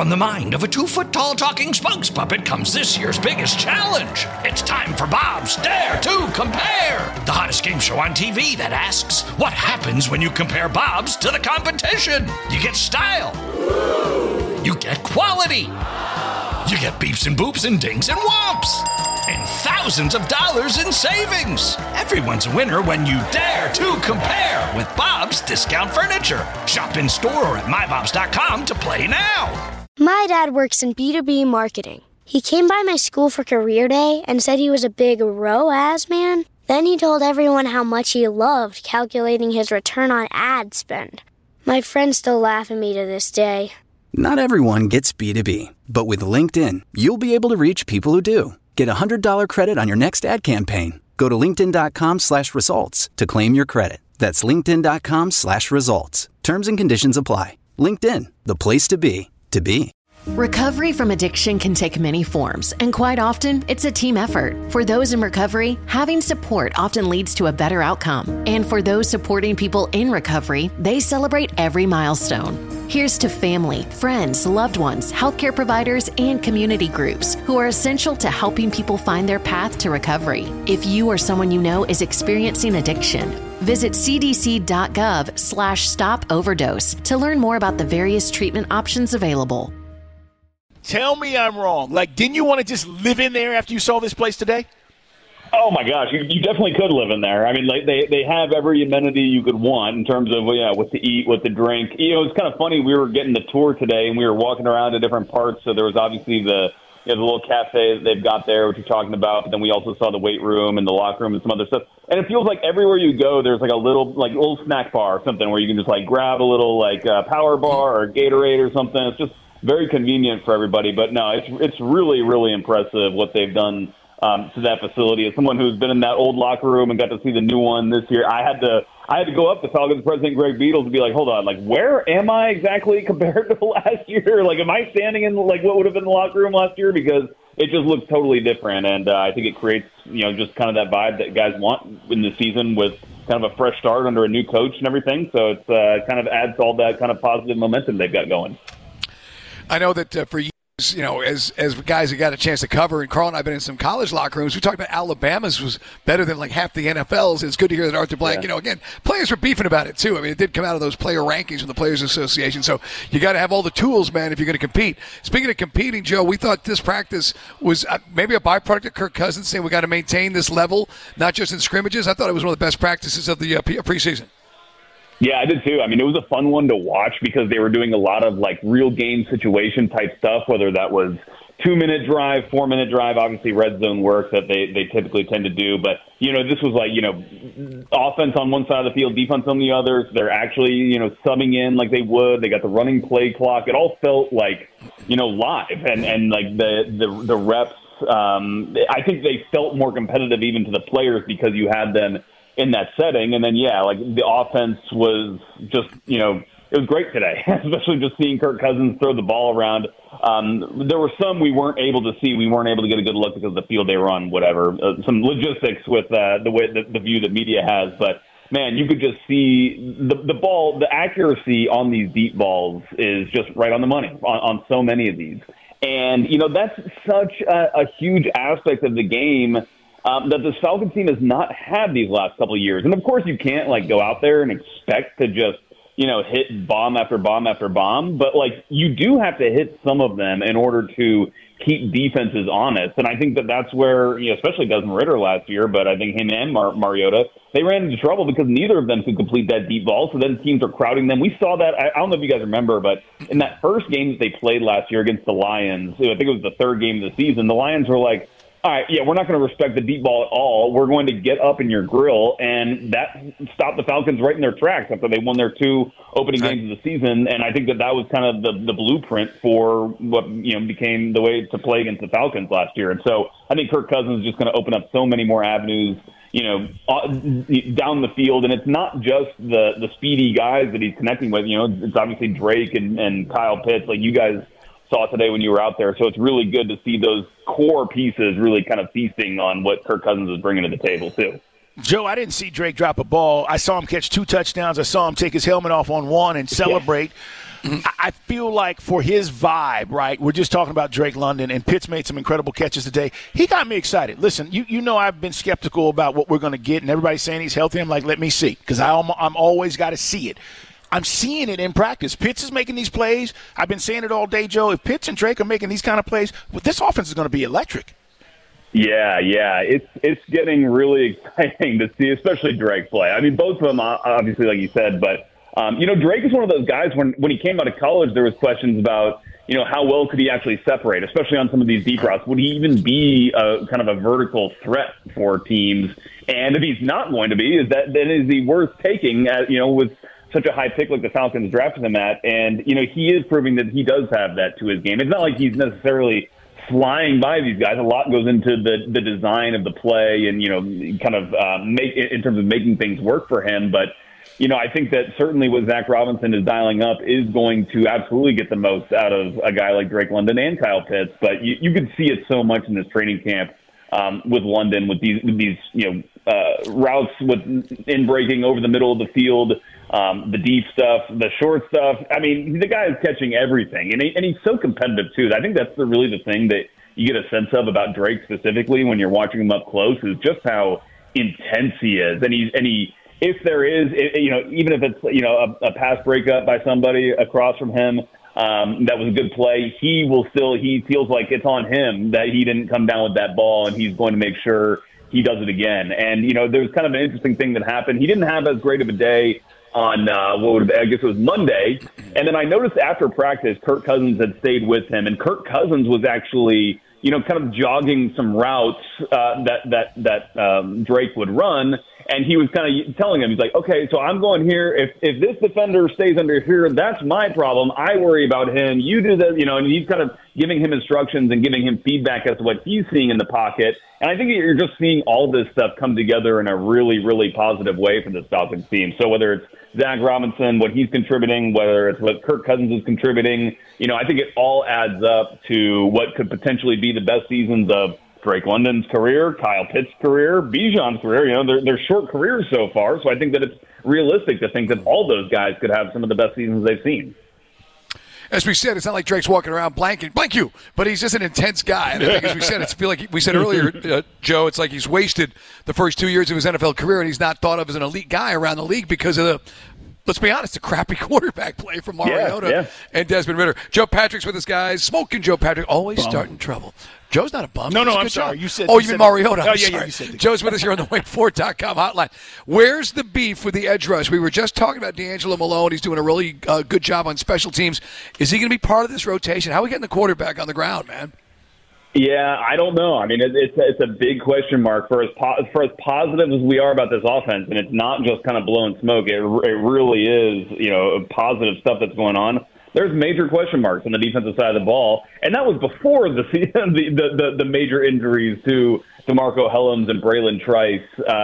From the mind of a 2-foot-tall talking spokes puppet comes this year's biggest challenge. It's time for Bob's Dare to Compare, the hottest game show on TV that asks, what happens when you compare Bob's to the competition? You get style. You get quality. You get beeps and boops and dings and whomps. And thousands of dollars in savings. Everyone's a winner when you dare to compare with Bob's Discount Furniture. Shop in store or at mybobs.com to play now. My dad works in B2B marketing. He came by my school for career day and said he was a big ROAS man. Then he told everyone how much he loved calculating his return on ad spend. My friends still laugh at me to this day. Not everyone gets B2B, but with LinkedIn, you'll be able to reach people who do. Get a $100 credit on your next ad campaign. Go to linkedin.com/results to claim your credit. That's linkedin.com/results. Terms and conditions apply. LinkedIn, the place to be, to be. Recovery from addiction can take many forms, and quite often, it's a team effort. For those in recovery, having support often leads to a better outcome. And for those supporting people in recovery, they celebrate every milestone. Here's to family, friends, loved ones, healthcare providers, and community groups who are essential to helping people find their path to recovery. If you or someone you know is experiencing addiction, visit cdc.gov/stop overdose to learn more about the various treatment options available. Tell me I'm wrong. Like, didn't you want to just live in there after you saw this place today? Oh, my gosh. You definitely could live in there. I mean, like they have every amenity you could want in terms of, what to eat, what to drink. You know, it's kind of funny. We were getting the tour today, and we were walking around to different parts. So there was obviously the little cafe that they've got there, which you're talking about. But then we also saw the weight room and the locker room and some other stuff. And it feels like everywhere you go, there's like a little snack bar or something where you can just, like, grab a little, Power Bar or Gatorade or something. It's just very convenient for everybody. But, no, it's really, really impressive what they've done to that facility. As someone who's been in that old locker room and got to see the new one this year, I had to go up to Falcons president Greg Beadle to be like, hold on, like, where am I exactly compared to last year? Like, am I standing in, like, what would have been the locker room last year? Because it just looks totally different. And I think it creates, just kind of that vibe that guys want in the season with kind of a fresh start under a new coach and everything. So it's kind of adds all that kind of positive momentum they've got going. I know that for years, as guys that got a chance to cover, and Carl and I have been in some college locker rooms, we talked about Alabama's was better than like half the NFL's. It's good to hear that Arthur Blank, again, players were beefing about it too. I mean, it did come out of those player rankings from the Players Association. So you got to have all the tools, man, if you're going to compete. Speaking of competing, Joe, we thought this practice was maybe a byproduct of Kirk Cousins saying we got to maintain this level, not just in scrimmages. I thought it was one of the best practices of the preseason. Yeah, I did too. I mean, it was a fun one to watch because they were doing a lot of like real game situation type stuff, whether that was 2-minute drive, 4-minute drive, obviously red zone work that they typically tend to do. But, this was like, offense on one side of the field, defense on the other. So they're actually, subbing in like they would. They got the running play clock. It all felt like, live and like the reps. I think they felt more competitive even to the players because you had them in that setting. And then, like the offense was just, it was great today, especially just seeing Kirk Cousins throw the ball around. There were some we weren't able to see. We weren't able to get a good look because of the field they were on, whatever. Some logistics with the way the view that media has. But, man, you could just see the ball, the accuracy on these deep balls is just right on the money on so many of these. And, that's such a huge aspect of the game that the Falcons team has not had these last couple of years. And, of course, you can't, like, go out there and expect to just, hit bomb after bomb after bomb. But, like, you do have to hit some of them in order to keep defenses honest. And I think that's where, especially Desmond Ridder last year, but I think him and Mariota, they ran into trouble because neither of them could complete that deep ball. So then teams are crowding them. We saw that. I don't know if you guys remember, but in that first game that they played last year against the Lions, I think it was the third game of the season, the Lions were like, all right, we're not going to respect the deep ball at all. We're going to get up in your grill, and that stopped the Falcons right in their tracks after they won their 2 opening games of the season. And I think that was kind of the blueprint for what became the way to play against the Falcons last year. And so I think Kirk Cousins is just going to open up so many more avenues, down the field. And it's not just the speedy guys that he's connecting with. It's obviously Drake and Kyle Pitts, like you guys saw today when you were out there. So it's really good to see those core pieces really kind of feasting on what Kirk Cousins is bringing to the table too. Joe, I didn't see Drake drop a ball. I saw him catch 2 touchdowns. I saw him take his helmet off on one and celebrate. I feel like for his vibe, right, we're just talking about Drake London, and Pitts made some incredible catches today. He got me excited. Listen, you know I've been skeptical about what we're going to get, and everybody's saying he's healthy. I'm like, let me see, because I'm always got to see it. I'm seeing it in practice. Pitts is making these plays. I've been saying it all day, Joe. If Pitts and Drake are making these kind of plays, well, this offense is going to be electric. Yeah. It's getting really exciting to see, especially Drake play. I mean, both of them, obviously, like you said, but, Drake is one of those guys when he came out of college, there was questions about, how well could he actually separate, especially on some of these deep routes? Would he even be kind of a vertical threat for teams? And if he's not going to be, then is he worth taking, with such a high pick like the Falcons drafted him at? And, he is proving that he does have that to his game. It's not like he's necessarily flying by these guys. A lot goes into the design of the play and, kind of in terms of making things work for him. But, I think that certainly what Zach Robinson is dialing up is going to absolutely get the most out of a guy like Drake London and Kyle Pitts. But you could see it so much in this training camp with London, with these routes in breaking over the middle of the field, the deep stuff, the short stuff. I mean, the guy is catching everything, and he's so competitive too. I think that's really the thing that you get a sense of about Drake specifically when you're watching him up close, is just how intense he is. And he if there is, even if it's a pass breakup by somebody across from him, that was a good play, he feels like it's on him that he didn't come down with that ball, and he's going to make sure he does it again. And, there was kind of an interesting thing that happened. He didn't have as great of a day on I guess it was Monday. And then I noticed after practice, Kirk Cousins had stayed with him, and Kirk Cousins was actually, kind of jogging some routes that Drake would run. And he was kind of telling him, he's like, okay, so I'm going here. If this defender stays under here, that's my problem. I worry about him. You do this, and he's kind of giving him instructions and giving him feedback as to what he's seeing in the pocket. And I think you're just seeing all this stuff come together in a really, really positive way for this Falcons team. So whether it's Zach Robinson, what he's contributing, whether it's what Kirk Cousins is contributing, I think it all adds up to what could potentially be the best seasons of Drake London's career, Kyle Pitts' career, Bijan's career. They're short careers so far, so I think that it's realistic to think that all those guys could have some of the best seasons they've seen. As we said, it's not like Drake's walking around blank you, but he's just an intense guy. And I think, as we said, we said earlier, Joe, it's like he's wasted the first 2 years of his NFL career, and he's not thought of as an elite guy around the league because of the, let's be honest, a crappy quarterback play from Mariota and Desmond Ridder. Joe Patrick's with us, guys. Smoking Joe Patrick, always starting trouble. Joe's not a bum. No, I'm sorry. You said. Oh, you mean Mariota? Oh, yeah, you said. Joe's with us here on the WakeFord.com hotline. Where's the beef with the edge rush? We were just talking about D'Angelo Malone. He's doing a really good job on special teams. Is he going to be part of this rotation? How are we getting the quarterback on the ground, man? Yeah, I don't know. I mean, it's a big question mark for as positive as we are about this offense, and it's not just kind of blowing smoke. It really is, positive stuff that's going on. There's major question marks on the defensive side of the ball, and that was before the major injuries to DeMarco Hellams and Braylon Trice.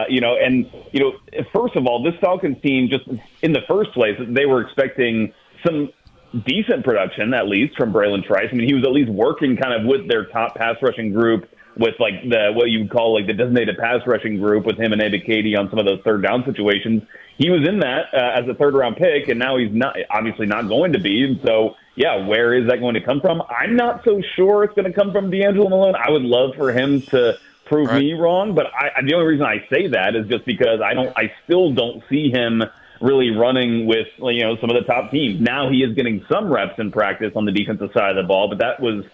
First of all, this Falcons team, just in the first place, they were expecting some decent production, at least from Braylon Trice. I mean, he was at least working kind of with their top pass rushing group, with like what you would call like the designated pass rushing group, with him and Ebiketie on some of those third down situations. He was in that as a third-round pick, and now he's obviously not going to be. And so, where is that going to come from? I'm not so sure it's going to come from D'Angelo Malone. I would love for him to prove me wrong, but the only reason I say that is just because I still don't see him really running with some of the top teams. Now he is getting some reps in practice on the defensive side of the ball, but that was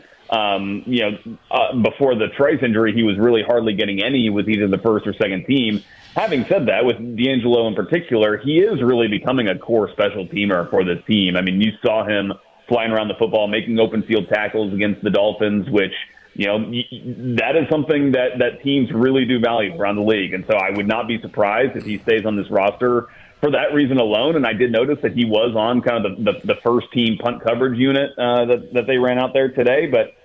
before the Trice injury. He was really hardly getting any with either the first or second team. Having said that, with D'Angelo in particular, he is really becoming a core special teamer for this team. I mean, you saw him flying around the football, making open field tackles against the Dolphins, which, that is something that teams really do value around the league. And so I would not be surprised if he stays on this roster for that reason alone. And I did notice that he was on kind of the first team punt coverage unit that they ran out there today. But,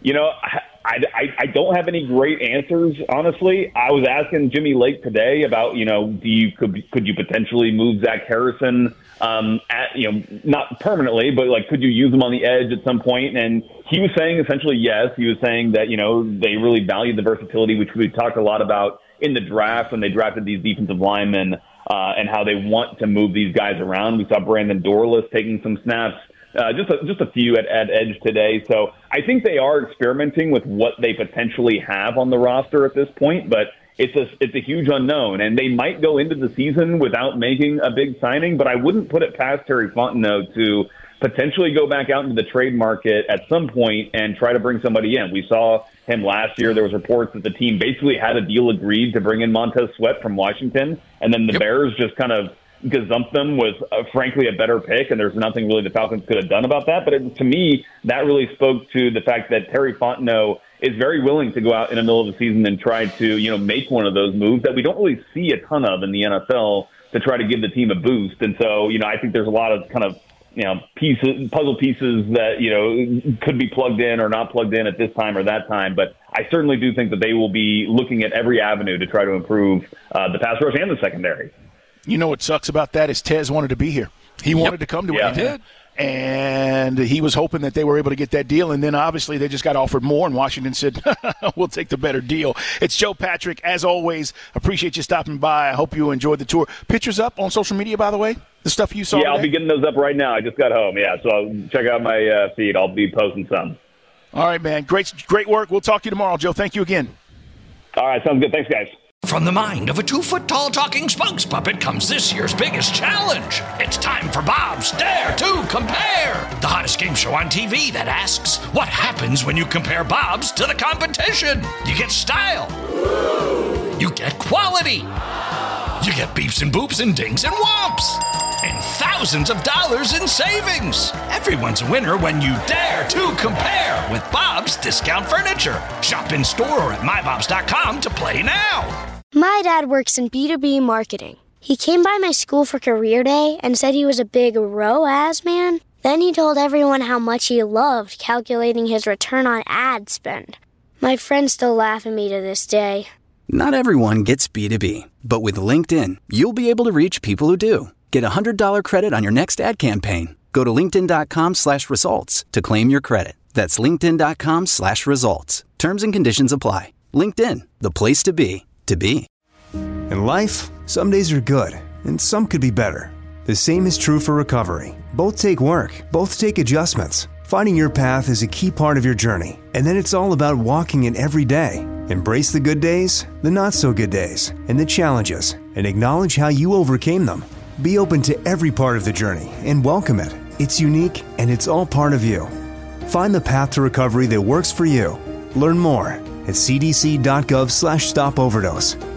I don't have any great answers, honestly. I was asking Jimmy Lake today about, could you potentially move Zach Harrison not permanently, but like, could you use him on the edge at some point? And he was saying essentially yes. He was saying that, they really value the versatility, which we talked a lot about in the draft when they drafted these defensive linemen and how they want to move these guys around. We saw Brandon Dorless taking some snaps just a few at edge today. So I think they are experimenting with what they potentially have on the roster at this point, but it's a huge unknown, and they might go into the season without making a big signing, but I wouldn't put it past Terry Fontenot to potentially go back out into the trade market at some point and try to bring somebody in. We saw him last year. There was reports that the team basically had a deal agreed to bring in Montez Sweat from Washington, and then the Bears just kind of gazumped them with, frankly, a better pick, and there's nothing really the Falcons could have done about that. But to me, that really spoke to the fact that Terry Fontenot is very willing to go out in the middle of the season and try to, make one of those moves that we don't really see a ton of in the NFL to try to give the team a boost. And so, I think there's a lot of kind of, puzzle pieces that, could be plugged in or not plugged in at this time or that time. But I certainly do think that they will be looking at every avenue to try to improve the pass rush and the secondary. You know what sucks about that is Tez wanted to be here. He wanted to come to it. He did. And he was hoping that they were able to get that deal, and then obviously they just got offered more, and Washington said, we'll take the better deal. It's Joe Patrick. As always, appreciate you stopping by. I hope you enjoyed the tour. Pictures up on social media, by the way, the stuff you saw today? I'll be getting those up right now. I just got home, so I'll check out my feed. I'll be posting some. All right, man. Great work. We'll talk to you tomorrow, Joe. Thank you again. All right, sounds good. Thanks, guys. From the mind of a 2-foot-tall talking spokes puppet comes this year's biggest challenge. It's time for Bob's Dare to Compare, the hottest game show on TV that asks, what happens when you compare Bob's to the competition? You get style. You get quality. You get beeps and boops and dings and whomps. And thousands of dollars in savings. Everyone's a winner when you dare to compare with Bob's Discount Furniture. Shop in store or at mybobs.com to play now. My dad works in B2B marketing. He came by my school for career day and said he was a big ROAS man. Then he told everyone how much he loved calculating his return on ad spend. My friends still laugh at me to this day. Not everyone gets B2B, but with LinkedIn, you'll be able to reach people who do. Get a $100 credit on your next ad campaign. Go to linkedin.com/results to claim your credit. That's linkedin.com/results. Terms and conditions apply. LinkedIn, the place to be, to be. In life, some days are good, and some could be better. The same is true for recovery. Both take work, both take adjustments. Finding your path is a key part of your journey, and then it's all about walking it every day. Embrace the good days, the not-so-good days, and the challenges, and acknowledge how you overcame them. Be open to every part of the journey and welcome it. It's unique, and it's all part of you. Find the path to recovery that works for you. Learn more at cdc.gov/stopoverdose.